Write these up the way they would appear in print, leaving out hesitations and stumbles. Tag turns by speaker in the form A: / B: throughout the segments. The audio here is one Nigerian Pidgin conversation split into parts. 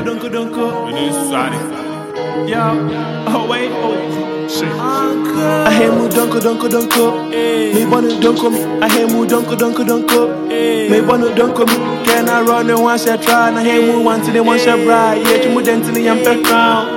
A: donko.
B: It is Sonic.
A: Yeah. Oh wait. Oh shit.
C: I hear mu donko. Me wanna donko me. I hear mu donko. Me wanna donko me. Can I run and one shot try? I hear mu one till they one shot bride. Yeah, to mu dentally I'm back round.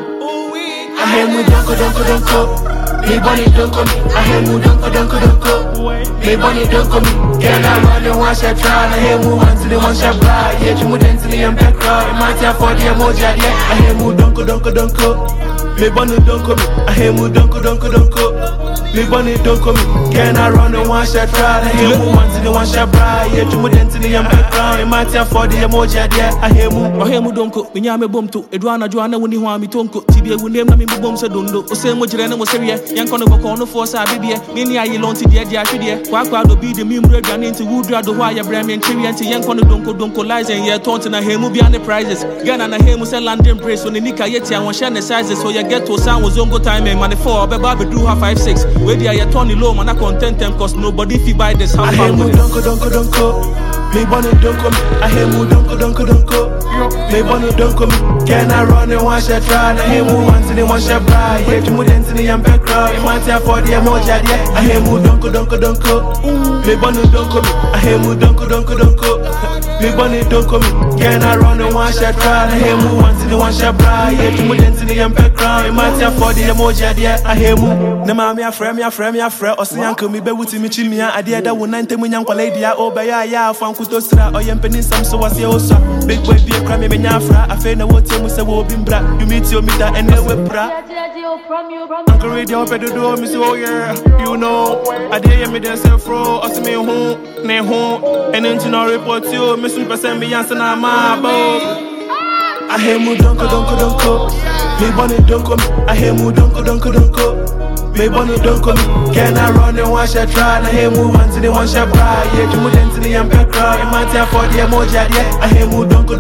C: I hear mu donko. Me wanna donko me. I hear mu donko. Me wanna donko me. Can I run and one shot try? I hear mu one till they one shot bride. Yeah, to mu dentally I'm back round. It might have for the emoji. Yeah, I hear mu donko. Me wanna donko me. I hear mu donko. Me bunny donko me. Can I run and one shot try? I hear mu one till they one shot bride. Yeah, to mu dentally I'm back round. It might have for the emoji. Yeah, I hear mu
A: donko. Me nyame bom to. Edwana Joanna wuni hwa mi tonko. Tibie wu name na mi bom se dondo. O se mo jire na mo serie. Yanko no boko no force abibie. Me ni ayi lonti de ahwede. Kwa do bi de mi mru aduane nti wudra do hwa ya bra me nchewi nti yanko no donko lies and ye tonti na hemu bia ne prizes. Gana na hemu se London brace on nika yeti an won ne sizes so ye get to sound was zongo time and man 4 obeba be do her 5-6. We dia ye turn low man I content them cause nobody fi buy this house.
C: I hear mu donko. Me wanna donko me. I hear mu donko. Me wanna donko me. Can I run and one shot try? I hear mu one till they one shot bride. Yeah, to mu dentally I'm back round. It might have for the emoji. Yeah, I hear mu donko. Me wanna donko me. I hear mu donko. Me wanna donko me. Can I run and one shot try? I hear mu one till they one shot bride. Yeah, to mu dentally I'm back round. It might have for the emoji. Yeah, I hear mu. Na ma me afrɛ. Ɔse yanko me be wuti me chi me a ade da wo nante mu nyankwala dia obaya ya afan kutosra oyem penin sam so wase osa big boy be kra me nya afra afa na wote mu se wo bi mbra you meet your meter and we pra Uncle radio pedo me so yeah you know ade ya me den se fro ɔse me ho and into no report you me sun person me answer na ma bo I hear mu donko. Me wanna donko me. I hear mu donko. Me wanna donko me. Can I run and one shot try? I hear mu one till they one shot bride. Yeah, to mu dentally I'm back round. It might have for the emoji. Yeah, I hear mu donko.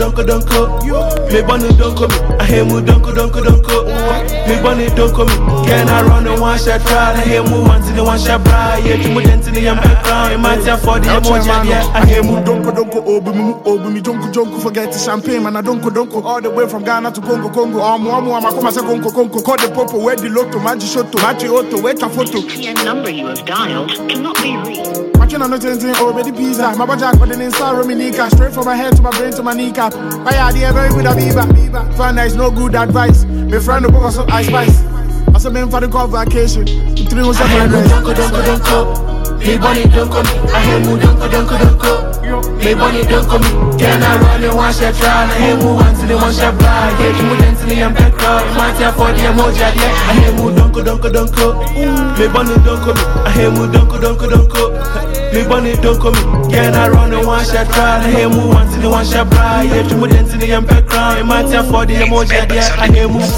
C: Me wanna donko me. I hear mu donko. Me wanna donko me. Can I run and one shot try? I hear mu one till they one shot bride. Yeah, to mu dentally I'm back round. It might have for the emoji. Yeah, I hear mu
D: donko. Obi me jonko. Forget the champagne man. I donko. All the way from Ghana to Congo. Omo amakoma se Congo. Call the popo where the lotto maji shoto maji auto wait a photo.
E: The number you have dialed cannot be reached.
D: Watching on nothing over the pizza. My bajack but then inside Rominica. Straight from my head to my brain to my kneecap. My idea very good Abiba. Find that is no good advice. My friend the book also ice spice. I said men for the call vacation. 3 months after
C: donko. Me bunny donko me. I hear mu donko. Me bunny donko me. Can I run and one shot try? I hear mu one till they one shot bride. Yeah, to mu dentally I'm back round. It might have for the emoji. Yeah, I hear mu donko. Me bunny donko me. I hear mu donko. Me bunny donko me. Can I run and one shot try? I hear mu one till they one shot bride. Yeah, to mu dentally I'm back round. It might have for the emoji. Yeah, I hear mu.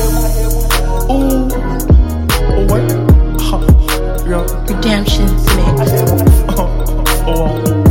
A: What?
E: Redemption's mix.
A: Oh.